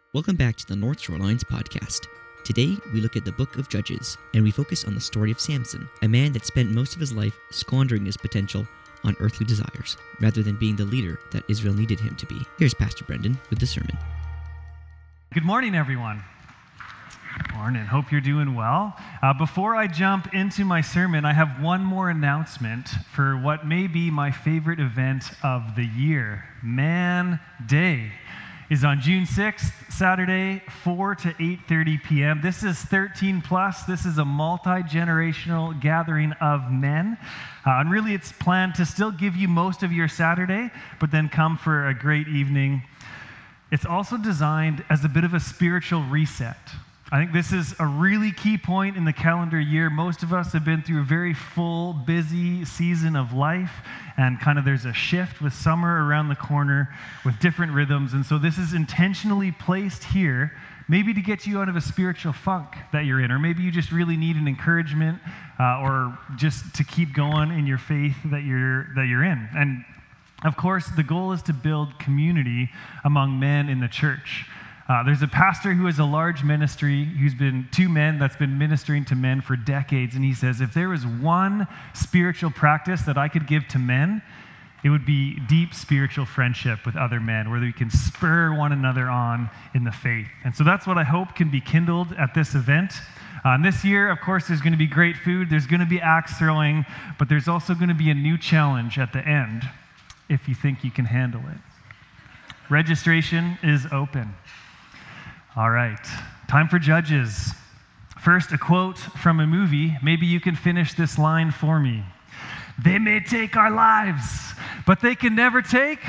Welcome back to the North Shore Lines podcast. Today, we look at the book of Judges, and we focus on the story of Samson, a man that spent most of his life squandering his potential on earthly desires, rather than being the leader that Israel needed him to be. Here's Pastor Brendan with the sermon. Good morning, everyone. Morning. Hope you're doing well. Before I jump into my sermon, I have one more announcement for what may be my favorite event of the year. Man Day is on June 6th, Saturday, 4 to 8:30 p.m. This is 13 plus. This is a multi-generational gathering of men. And really, it's planned to still give you most of your Saturday, but then come for a great evening. It's also designed as a bit of a spiritual reset. I think this is a really key point in the calendar year. Most of us have been through a very full, busy season of life, and kind of there's a shift with summer around the corner with different rhythms. And so this is intentionally placed here, maybe to get you out of a spiritual funk that you're in, or maybe you just really need an encouragement, or just to keep going in your faith that you're in. And of course, the goal is to build community among men in the church. There's a pastor who has a large ministry who's been two men that's been ministering to men for decades, and he says, if there was one spiritual practice that I could give to men, it would be deep spiritual friendship with other men, where we can spur one another on in the faith. And so that's what I hope can be kindled at this event. And this year, of course, there's going to be great food, there's going to be axe throwing, but there's also going to be a new challenge at the end, if you think you can handle it. Registration is open. All right, time for Judges. First, a quote from a movie. Maybe you can finish this line for me. They may take our lives, but they can never take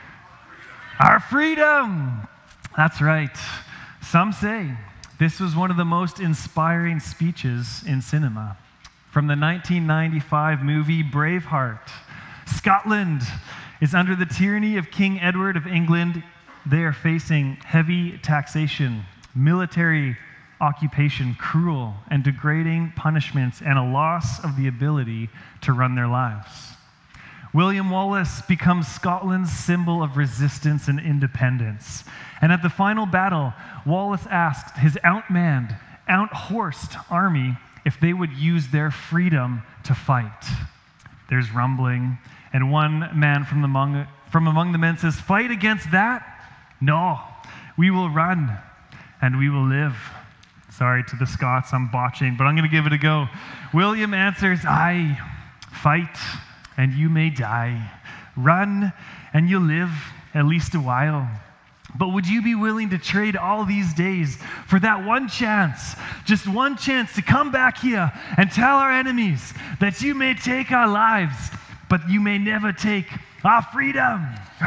our freedom. That's right. Some say this was one of the most inspiring speeches in cinema. From the 1995 movie Braveheart, Scotland is under the tyranny of King Edward of England. They are facing heavy taxation, military occupation, cruel and degrading punishments, and a loss of the ability to run their lives. William Wallace becomes Scotland's symbol of resistance and independence. And at the final battle, Wallace asked his outmanned, out-horsed army if they would use their freedom to fight. There's rumbling, and one man from among the men says, "Fight against that? No, we will run and we will live." Sorry to the Scots, I'm botching, but I'm going to give it a go. William answers, "Aye, fight and you may die. Run and you'll live at least a while. But would you be willing to trade all these days for that one chance, just one chance to come back here and tell our enemies that you may take our lives, but you may never take our freedom?"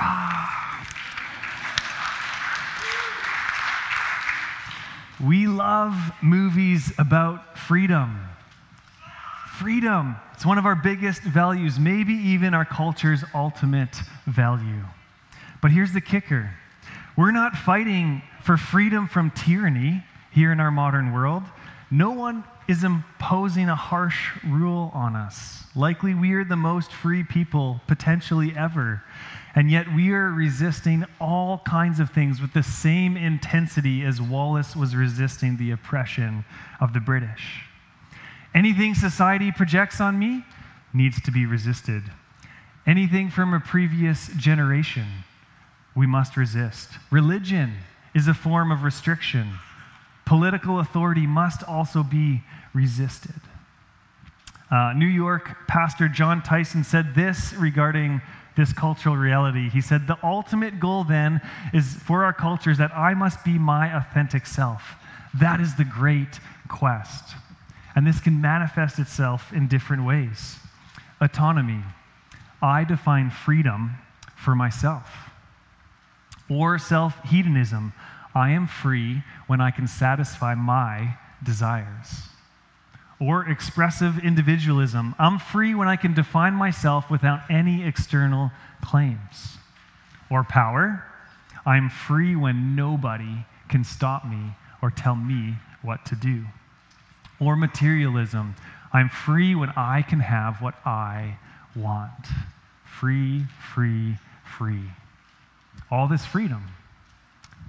We love movies about freedom. Freedom, it's one of our biggest values, maybe even our culture's ultimate value. But here's the kicker. We're not fighting for freedom from tyranny here in our modern world. No one is imposing a harsh rule on us. Likely we are the most free people potentially ever. And yet we are resisting all kinds of things with the same intensity as Wallace was resisting the oppression of the British. Anything society projects on me needs to be resisted. Anything from a previous generation, we must resist. Religion is a form of restriction. Political authority must also be resisted. New York pastor John Tyson said this regarding this cultural reality. He said, "The ultimate goal then is for our culture is that I must be my authentic self. That is the great quest." And this can manifest itself in different ways. Autonomy. I define freedom for myself. Or self-hedonism. I am free when I can satisfy my desires. Or expressive individualism. I'm free when I can define myself without any external claims. Or power. I'm free when nobody can stop me or tell me what to do. Or materialism. I'm free when I can have what I want. Free, free, free. All this freedom.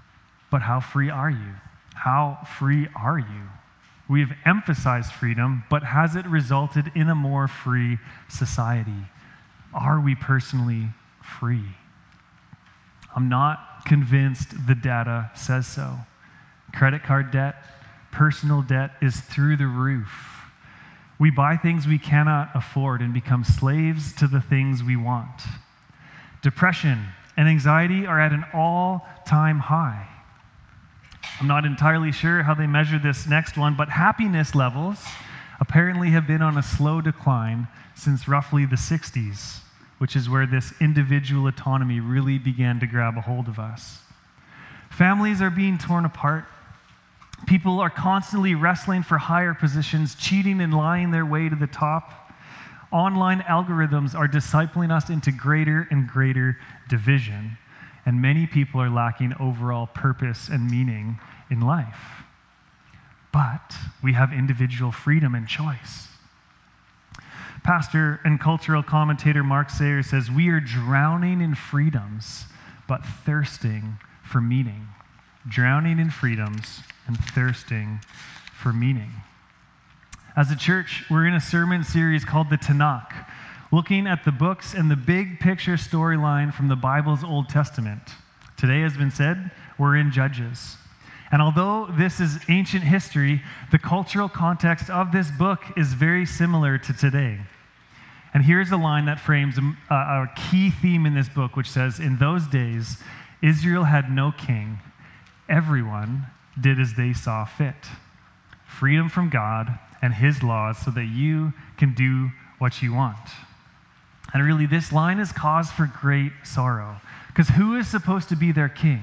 But how free are you? How free are you? We have emphasized freedom, but has it resulted in a more free society? Are we personally free? I'm not convinced the data says so. Credit card debt, personal debt is through the roof. We buy things we cannot afford and become slaves to the things we want. Depression and anxiety are at an all-time high. I'm not entirely sure how they measure this next one, but happiness levels apparently have been on a slow decline since roughly the 60s, which is where this individual autonomy really began to grab a hold of us. Families are being torn apart. People are constantly wrestling for higher positions, cheating and lying their way to the top. Online algorithms are discipling us into greater and greater division, and many people are lacking overall purpose and meaning in life. But we have individual freedom and choice. Pastor and cultural commentator Mark Sayers says, "We are drowning in freedoms, but thirsting for meaning." Drowning in freedoms and thirsting for meaning. As a church, we're in a sermon series called the Tanakh, looking at the books and the big picture storyline from the Bible's Old Testament. Today, as has been said, we're in Judges. And although this is ancient history, the cultural context of this book is very similar to today. And here's a line that frames a key theme in this book, which says, "In those days, Israel had no king. Everyone did as they saw fit. Freedom from God and his laws so that you can do what you want." And really, this line is cause for great sorrow. Because who is supposed to be their king?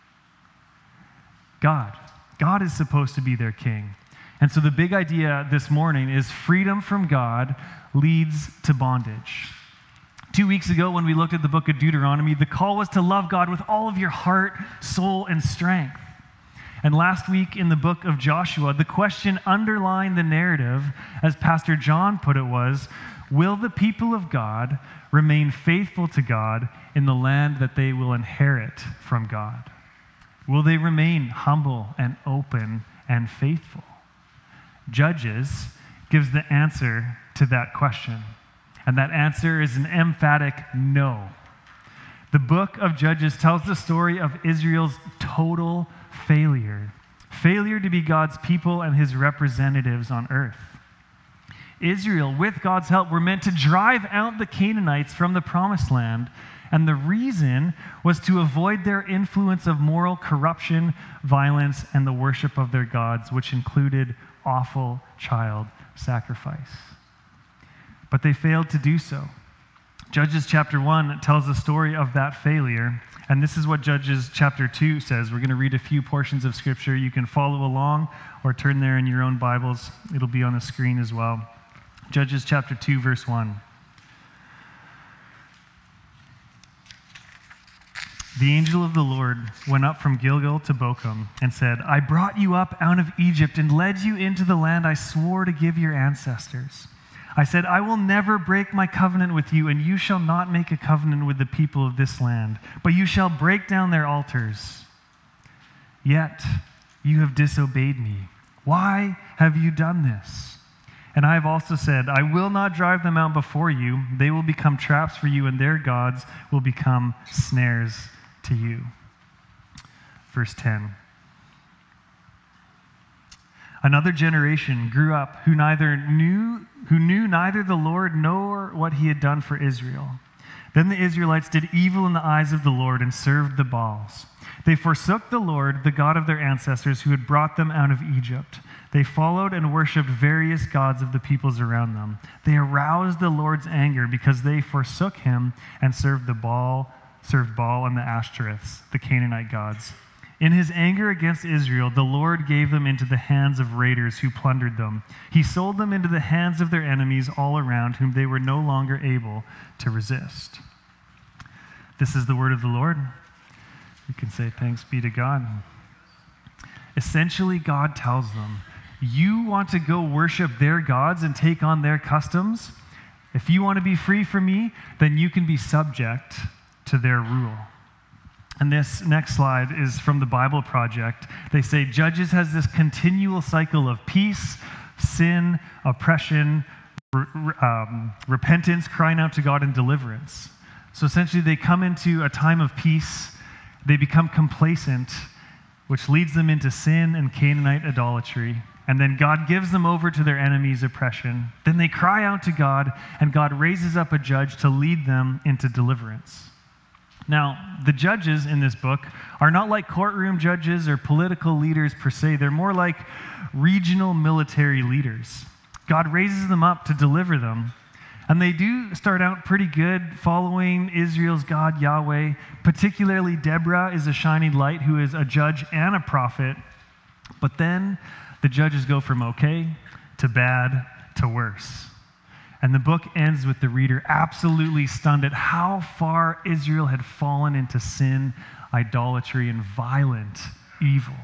God. God is supposed to be their king. And so the big idea this morning is freedom from God leads to bondage. 2 weeks ago, when we looked at the book of Deuteronomy, the call was to love God with all of your heart, soul, and strength. And last week in the book of Joshua, the question underlying the narrative, as Pastor John put it, was, will the people of God remain faithful to God in the land that they will inherit from God? Will they remain humble and open and faithful? Judges gives the answer to that question. And that answer is an emphatic no. The book of Judges tells the story of Israel's total failure. Failure to be God's people and his representatives on earth. Israel, with God's help, were meant to drive out the Canaanites from the promised land, and the reason was to avoid their influence of moral corruption, violence, and the worship of their gods, which included awful child sacrifice. But they failed to do so. Judges chapter 1 tells the story of that failure, and this is what Judges chapter 2 says. We're going to read a few portions of Scripture. You can follow along or turn there in your own Bibles. It'll be on the screen as well. Judges chapter 2, verse 1. The angel of the Lord went up from Gilgal to Bochum and said, "I brought you up out of Egypt and led you into the land I swore to give your ancestors. I said, I will never break my covenant with you, and you shall not make a covenant with the people of this land, but you shall break down their altars. Yet you have disobeyed me. Why have you done this? And I have also said, I will not drive them out before you. They will become traps for you, and their gods will become snares to you." Verse 10. Another generation grew up who knew neither the Lord nor what he had done for Israel. Then the Israelites did evil in the eyes of the Lord and served the Baals. They forsook the Lord, the God of their ancestors, who had brought them out of Egypt. They followed and worshipped various gods of the peoples around them. They aroused the Lord's anger because they forsook him and served Baal and the Ashtoreths, the Canaanite gods. In his anger against Israel, the Lord gave them into the hands of raiders who plundered them. He sold them into the hands of their enemies all around, whom they were no longer able to resist. This is the word of the Lord. We can say thanks be to God. Essentially, God tells them, you want to go worship their gods and take on their customs? If you want to be free from me, then you can be subject to their rule. And this next slide is from the Bible Project. They say Judges has this continual cycle of peace, sin, oppression, repentance, crying out to God, and deliverance. So essentially, they come into a time of peace, they become complacent, which leads them into sin and Canaanite idolatry. And then God gives them over to their enemies' oppression. Then they cry out to God, and God raises up a judge to lead them into deliverance. Now, the judges in this book are not like courtroom judges or political leaders per se. They're more like regional military leaders. God raises them up to deliver them. And they do start out pretty good, following Israel's God, Yahweh. Particularly, Deborah is a shining light who is a judge and a prophet. But then the judges go from okay to bad to worse. And the book ends with the reader absolutely stunned at how far Israel had fallen into sin, idolatry, and violent evil.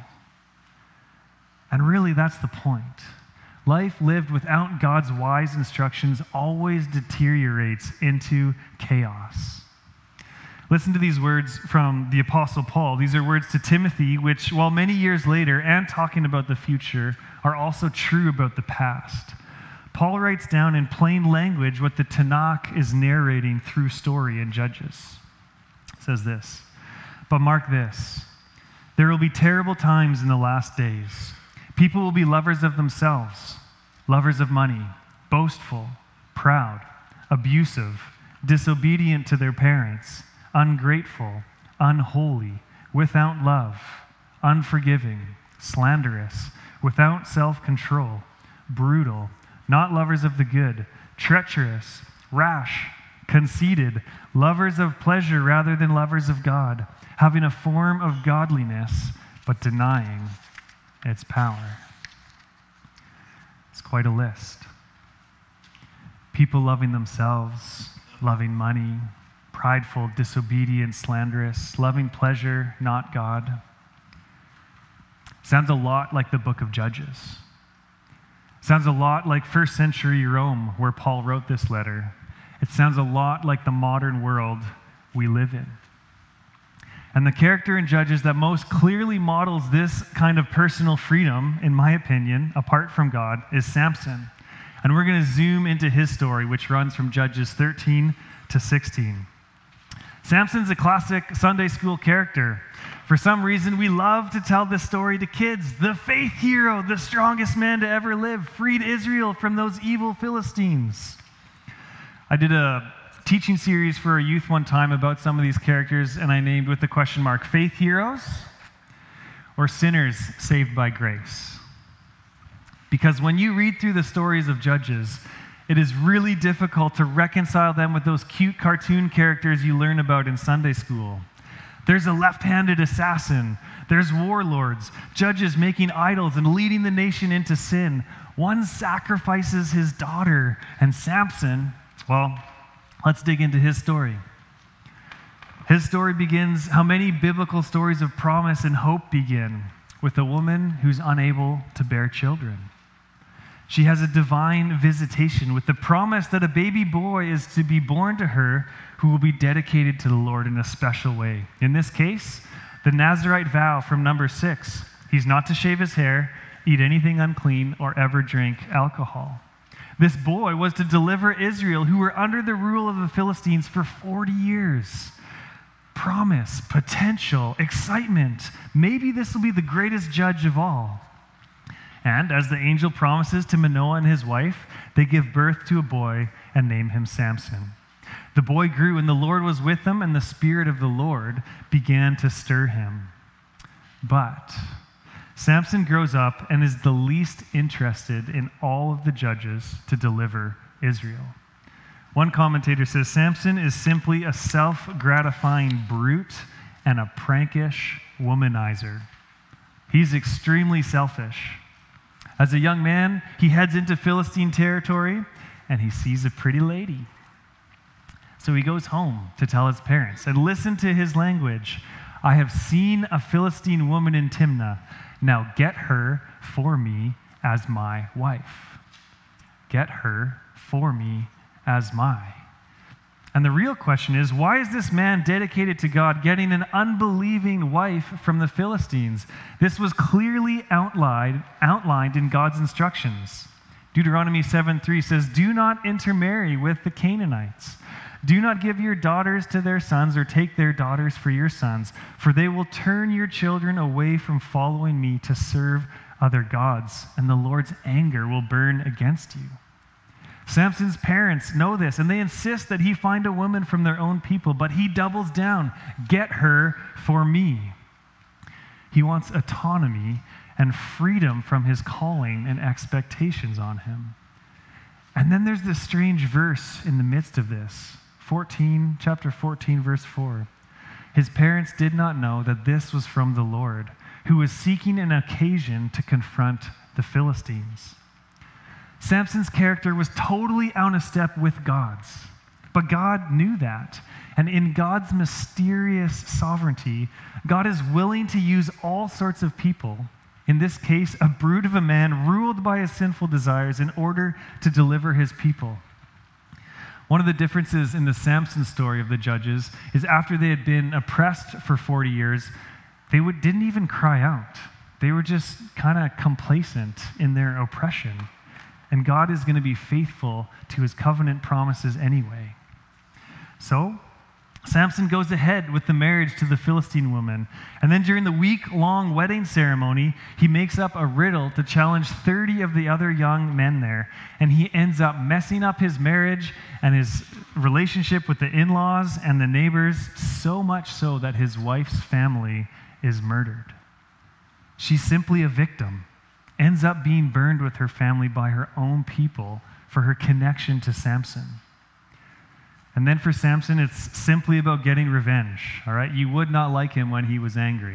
And really, that's the point. Life lived without God's wise instructions always deteriorates into chaos. Listen to these words from the Apostle Paul. These are words to Timothy, which, while many years later and talking about the future, are also true about the past. Paul writes down in plain language what the Tanakh is narrating through story in Judges. It says this, "But mark this, there will be terrible times in the last days. People will be lovers of themselves, lovers of money, boastful, proud, abusive, disobedient to their parents, ungrateful, unholy, without love, unforgiving, slanderous, without self-control, brutal, not lovers of the good, treacherous, rash, conceited, lovers of pleasure rather than lovers of God, having a form of godliness, but denying its power." It's quite a list. People loving themselves, loving money, prideful, disobedient, slanderous, loving pleasure, not God. Sounds a lot like the book of Judges. Sounds a lot like first century Rome, where Paul wrote this letter. It sounds a lot like the modern world we live in. And the character in Judges that most clearly models this kind of personal freedom, in my opinion, apart from God, is Samson. And we're going to zoom into his story, which runs from Judges 13 to 16. Samson's a classic Sunday school character. For some reason, we love to tell this story to kids. The faith hero, the strongest man to ever live, freed Israel from those evil Philistines. I did a teaching series for a youth one time about some of these characters, and I named with the question mark, faith heroes or sinners saved by grace? Because when you read through the stories of Judges, it is really difficult to reconcile them with those cute cartoon characters you learn about in Sunday school. There's a left-handed assassin. There's warlords, judges making idols and leading the nation into sin. One sacrifices his daughter, and Samson, well, let's dig into his story. His story begins how many biblical stories of promise and hope begin, with a woman who's unable to bear children. She has a divine visitation with the promise that a baby boy is to be born to her who will be dedicated to the Lord in a special way. In this case, the Nazirite vow from number 6. He's not to shave his hair, eat anything unclean, or ever drink alcohol. This boy was to deliver Israel, who were under the rule of the Philistines for 40 years. Promise, potential, excitement. Maybe this will be the greatest judge of all. And as the angel promises to Manoah and his wife, they give birth to a boy and name him Samson. The boy grew, and the Lord was with him, and the Spirit of the Lord began to stir him. But Samson grows up and is the least interested in all of the judges to deliver Israel. One commentator says, Samson is simply a self-gratifying brute and a prankish womanizer. He's extremely selfish. As a young man, he heads into Philistine territory, and he sees a pretty lady. So he goes home to tell his parents, and listen to his language. I have seen a Philistine woman in Timnah. Now get her for me as my wife. Get her for me as my. And the real question is, why is this man dedicated to God getting an unbelieving wife from the Philistines? This was clearly outlined in God's instructions. Deuteronomy 7:3 says, "Do not intermarry with the Canaanites. Do not give your daughters to their sons or take their daughters for your sons, for they will turn your children away from following me to serve other gods, and the Lord's anger will burn against you." Samson's parents know this, and they insist that he find a woman from their own people, but he doubles down, "Get her for me." He wants autonomy and freedom from his calling and expectations on him. And then there's this strange verse in the midst of this, chapter 14, verse 4. His parents did not know that this was from the Lord, who was seeking an occasion to confront the Philistines. Samson's character was totally out of step with God's, but God knew that. And in God's mysterious sovereignty, God is willing to use all sorts of people, in this case, a brood of a man ruled by his sinful desires, in order to deliver his people. One of the differences in the Samson story of the Judges is after they had been oppressed for 40 years, they didn't even cry out. They were just kind of complacent in their oppression. And God is going to be faithful to his covenant promises anyway. So, Samson goes ahead with the marriage to the Philistine woman. And then during the week-long wedding ceremony, he makes up a riddle to challenge 30 of the other young men there. And he ends up messing up his marriage and his relationship with the in-laws and the neighbors, so much so that his wife's family is murdered. She's simply a victim. Ends up being burned with her family by her own people for her connection to Samson. And then for Samson, it's simply about getting revenge, all right? You would not like him when he was angry.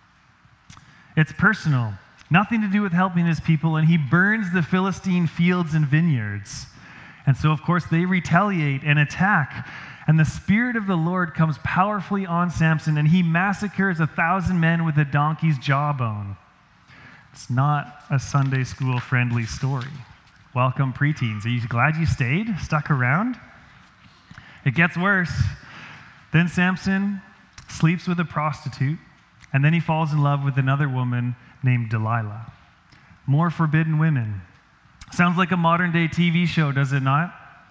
It's personal, nothing to do with helping his people, and he burns the Philistine fields and vineyards. And so, of course, they retaliate and attack, and the Spirit of the Lord comes powerfully on Samson, and he massacres 1,000 men with a donkey's jawbone. It's not a Sunday school friendly story. Welcome, preteens. Are you glad you stayed, stuck around? It gets worse. Then Samson sleeps with a prostitute, and then he falls in love with another woman named Delilah. More forbidden women. Sounds like a modern day TV show, does it not?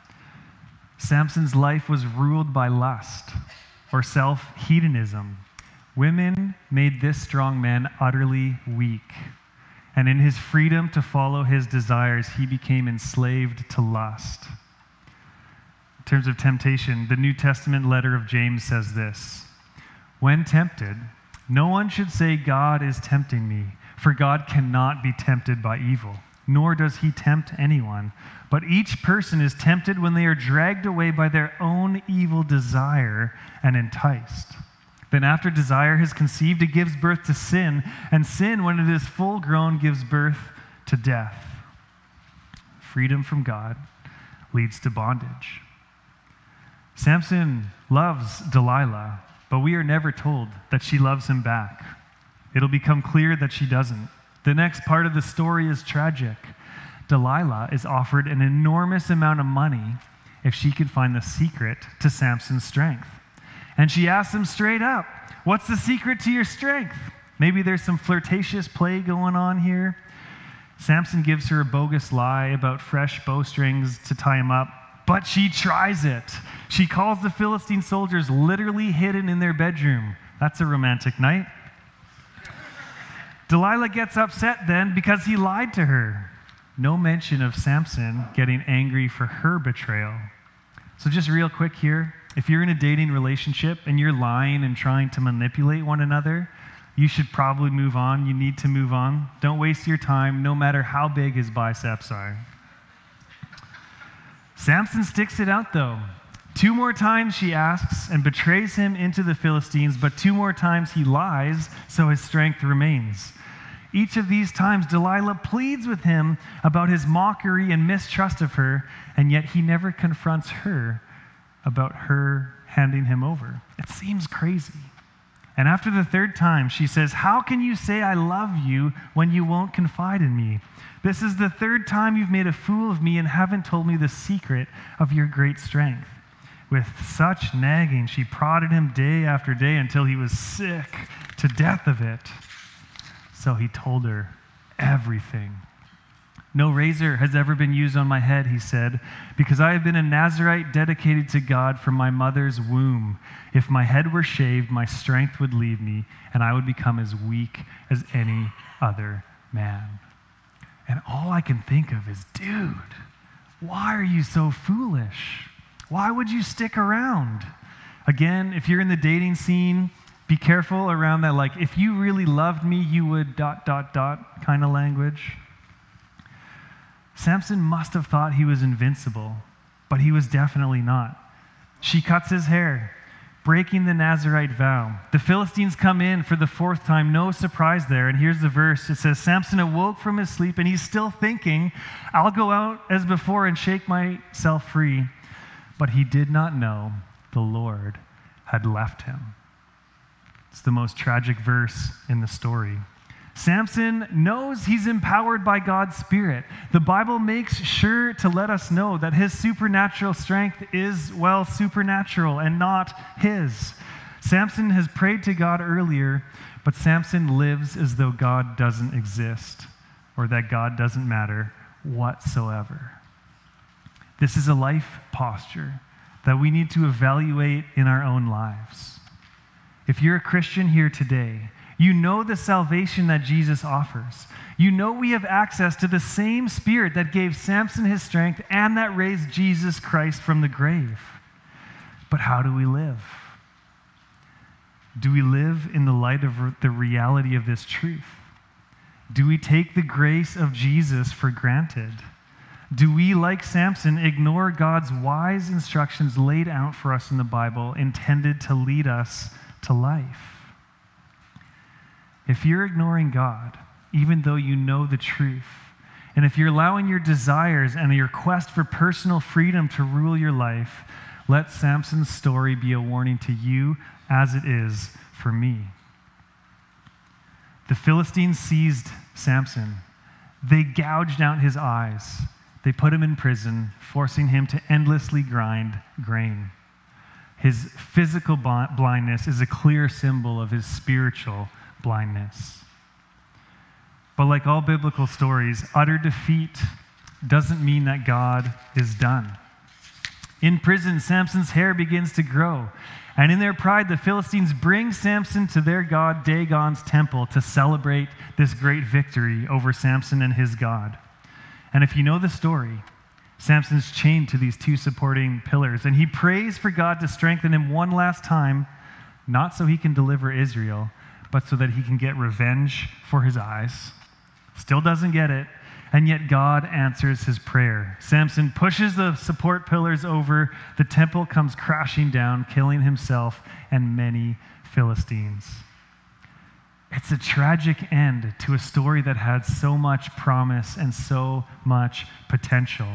Samson's life was ruled by lust or self-hedonism. Women made this strong man utterly weak. And in his freedom to follow his desires, he became enslaved to lust. In terms of temptation, the New Testament letter of James says this: "When tempted, no one should say, 'God is tempting me,' for God cannot be tempted by evil, nor does he tempt anyone. But each person is tempted when they are dragged away by their own evil desire and enticed. Then after desire has conceived, it gives birth to sin, and sin, when it is full grown, gives birth to death." Freedom from God leads to bondage. Samson loves Delilah, but we are never told that she loves him back. It'll become clear that she doesn't. The next part of the story is tragic. Delilah is offered an enormous amount of money if she can find the secret to Samson's strength. And she asks him straight up, "What's the secret to your strength?" Maybe there's some flirtatious play going on here. Samson gives her a bogus lie about fresh bowstrings to tie him up, but she tries it. She calls the Philistine soldiers literally hidden in their bedroom. That's a romantic night. Delilah gets upset then because he lied to her. No mention of Samson getting angry for her betrayal. So just real quick here, if you're in a dating relationship and you're lying and trying to manipulate one another, you should probably move on. You need to move on. Don't waste your time, no matter how big his biceps are. Samson sticks it out, though. 2 more times she asks and betrays him into the Philistines, but 2 more times he lies, so his strength remains. Each of these times, Delilah pleads with him about his mockery and mistrust of her, and yet he never confronts her about her handing him over. It seems crazy. And after the 3rd time, she says, "How can you say I love you when you won't confide in me? This is the 3rd time you've made a fool of me and haven't told me the secret of your great strength." With such nagging, she prodded him day after day until he was sick to death of it. So he told her everything. No razor has ever been used on my head, he said, because I have been a Nazirite dedicated to God from my mother's womb. If my head were shaved, my strength would leave me, and I would become as weak as any other man. And all I can think of is, dude, why are you so foolish? Why would you stick around? Again, if you're in the dating scene, be careful around that, like, if you really loved me, you would ... kind of language. Samson must have thought he was invincible, but he was definitely not. She cuts his hair, breaking the Nazirite vow. The Philistines come in for the 4th time, no surprise there. And here's the verse. It says, Samson awoke from his sleep, and he's still thinking, I'll go out as before and shake myself free. But he did not know the Lord had left him. It's the most tragic verse in the story. Samson knows he's empowered by God's Spirit. The Bible makes sure to let us know that his supernatural strength is, well, supernatural and not his. Samson has prayed to God earlier, but Samson lives as though God doesn't exist or that God doesn't matter whatsoever. This is a life posture that we need to evaluate in our own lives. If you're a Christian here today, you know the salvation that Jesus offers. You know we have access to the same Spirit that gave Samson his strength and that raised Jesus Christ from the grave. But how do we live? Do we live in the light of the reality of this truth? Do we take the grace of Jesus for granted? Do we, like Samson, ignore God's wise instructions laid out for us in the Bible, intended to lead us to life? If you're ignoring God, even though you know the truth, and if you're allowing your desires and your quest for personal freedom to rule your life, let Samson's story be a warning to you as it is for me. The Philistines seized Samson. They gouged out his eyes. They put him in prison, forcing him to endlessly grind grain. His physical blindness is a clear symbol of his spiritual blindness. But like all biblical stories, utter defeat doesn't mean that God is done. In prison, Samson's hair begins to grow, and in their pride, the Philistines bring Samson to their god Dagon's temple to celebrate this great victory over Samson and his god. And if you know the story, Samson's chained to these 2 supporting pillars, and he prays for God to strengthen him one last time, not so he can deliver Israel, but so that he can get revenge for his eyes. Still doesn't get it, and yet God answers his prayer. Samson pushes the support pillars over, the temple comes crashing down, killing himself and many Philistines. It's a tragic end to a story that had so much promise and so much potential.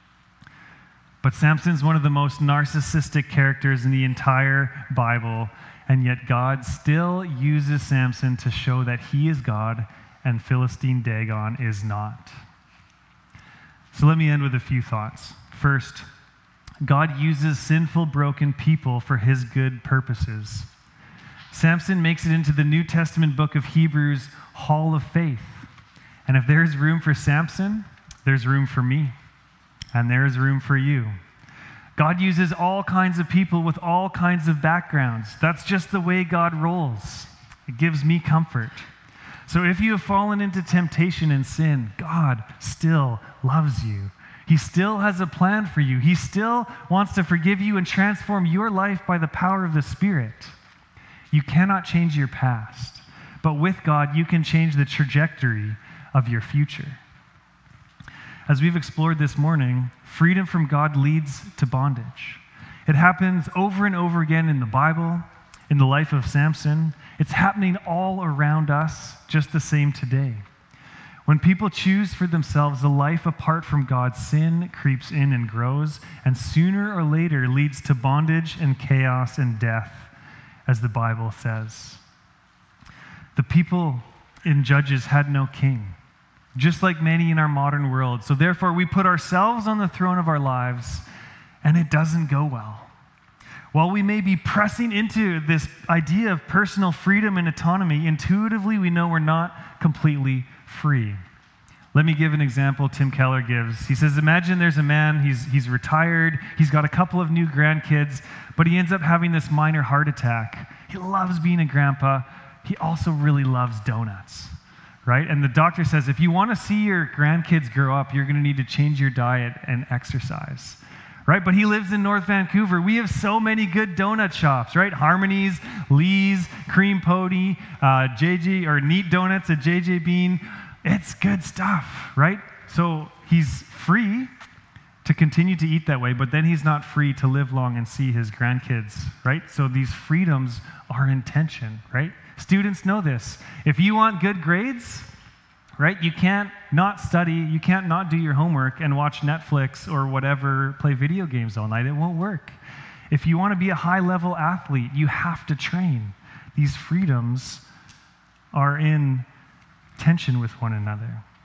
But Samson's one of the most narcissistic characters in the entire Bible, and yet God still uses Samson to show that he is God and Philistine Dagon is not. So let me end with a few thoughts. First, God uses sinful, broken people for his good purposes. Samson makes it into the New Testament book of Hebrews Hall of Faith. And if there's room for Samson, there's room for me. And there's room for you. God uses all kinds of people with all kinds of backgrounds. That's just the way God rolls. It gives me comfort. So if you have fallen into temptation and sin, God still loves you. He still has a plan for you. He still wants to forgive you and transform your life by the power of the Spirit. You cannot change your past, but with God, you can change the trajectory of your future. As we've explored this morning, freedom from God leads to bondage. It happens over and over again in the Bible, in the life of Samson. It's happening all around us just the same today. When people choose for themselves a life apart from God, sin creeps in and grows, and sooner or later leads to bondage and chaos and death, as the Bible says. The people in Judges had no king, just like many in our modern world. So therefore, we put ourselves on the throne of our lives, and it doesn't go well. While we may be pressing into this idea of personal freedom and autonomy, intuitively we know we're not completely free. Let me give an example Tim Keller gives. He says, imagine there's a man, he's retired, he's got a couple of new grandkids, but he ends up having this minor heart attack. He loves being a grandpa. He also really loves donuts, right? And the doctor says, if you want to see your grandkids grow up, you're going to need to change your diet and exercise. Right? But he lives in North Vancouver. We have so many good donut shops, right? Harmony's, Lee's, Cream Pony, JJ, or Neat Donuts at JJ Bean. It's good stuff, right? So he's free to continue to eat that way, but then he's not free to live long and see his grandkids, right? So these freedoms are in tension, right? Students know this. If you want good grades, right? You can't not study, you can't not do your homework and watch Netflix or whatever, play video games all night. It won't work. If you want to be a high-level athlete, you have to train. These freedoms are in tension with one another.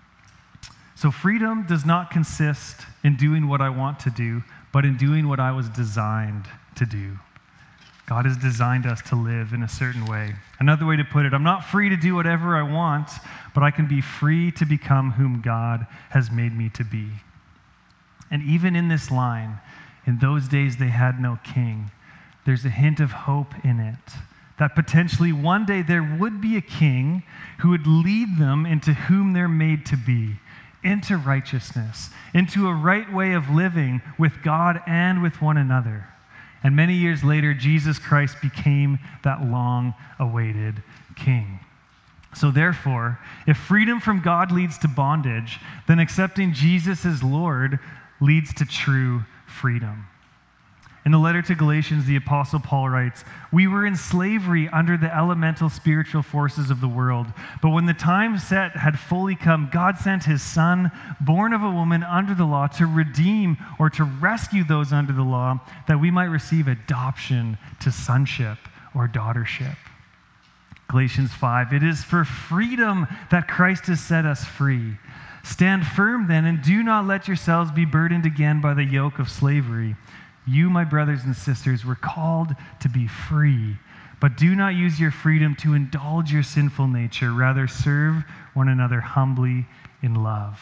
So freedom does not consist in doing what I want to do, but in doing what I was designed to do. God has designed us to live in a certain way. Another way to put it, I'm not free to do whatever I want, but I can be free to become whom God has made me to be. And even in this line, in those days they had no king, there's a hint of hope in it, that potentially one day there would be a king who would lead them into whom they're made to be, into righteousness, into a right way of living with God and with one another. And many years later, Jesus Christ became that long-awaited king. So therefore, if freedom from God leads to bondage, then accepting Jesus as Lord leads to true freedom. In the letter to Galatians, the Apostle Paul writes, "We were in slavery under the elemental spiritual forces of the world. But when the time set had fully come, God sent his Son, born of a woman under the law, to redeem or to rescue those under the law, that we might receive adoption to sonship or daughtership." Galatians 5, "It is for freedom that Christ has set us free. Stand firm then, and do not let yourselves be burdened again by the yoke of slavery. You, my brothers and sisters, were called to be free, but do not use your freedom to indulge your sinful nature. Rather, serve one another humbly in love."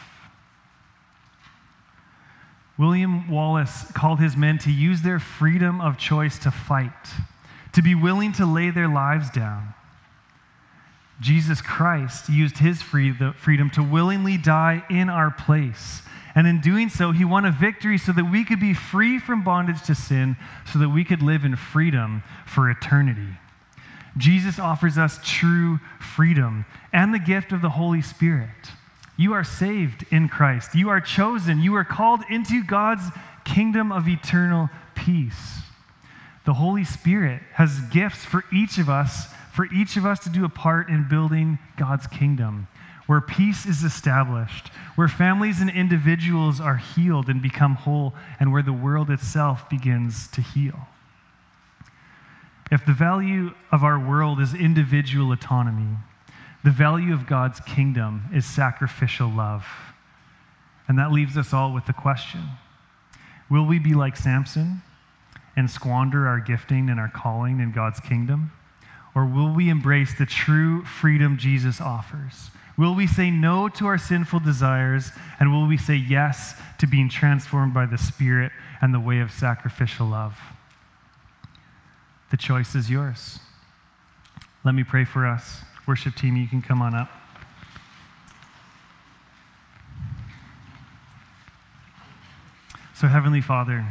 William Wallace called his men to use their freedom of choice to fight, to be willing to lay their lives down. Jesus Christ used his freedom to willingly die in our place. And in doing so, he won a victory so that we could be free from bondage to sin, so that we could live in freedom for eternity. Jesus offers us true freedom and the gift of the Holy Spirit. You are saved in Christ. You are chosen. You are called into God's kingdom of eternal peace. The Holy Spirit has gifts for each of us to do a part in building God's kingdom, where peace is established, where families and individuals are healed and become whole, and where the world itself begins to heal. If the value of our world is individual autonomy, the value of God's kingdom is sacrificial love. And that leaves us all with the question: will we be like Samson and squander our gifting and our calling in God's kingdom? Or will we embrace the true freedom Jesus offers? Will we say no to our sinful desires, and will we say yes to being transformed by the Spirit and the way of sacrificial love? The choice is yours. Let me pray for us. Worship team, you can come on up. So, Heavenly Father,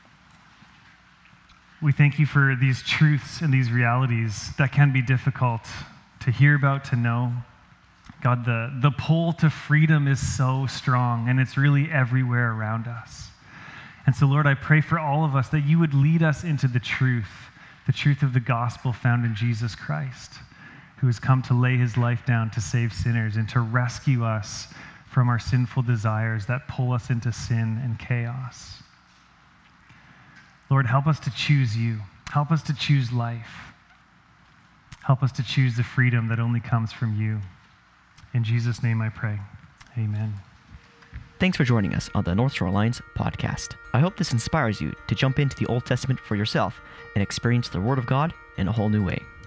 we thank you for these truths and these realities that can be difficult to hear about, to know. God, the pull to freedom is so strong, and it's really everywhere around us. And so, Lord, I pray for all of us that you would lead us into the truth of the gospel found in Jesus Christ, who has come to lay his life down to save sinners and to rescue us from our sinful desires that pull us into sin and chaos. Lord, help us to choose you. Help us to choose life. Help us to choose the freedom that only comes from you. In Jesus' name I pray. Amen. Thanks for joining us on the North Shore Alliance podcast. I hope this inspires you to jump into the Old Testament for yourself and experience the Word of God in a whole new way.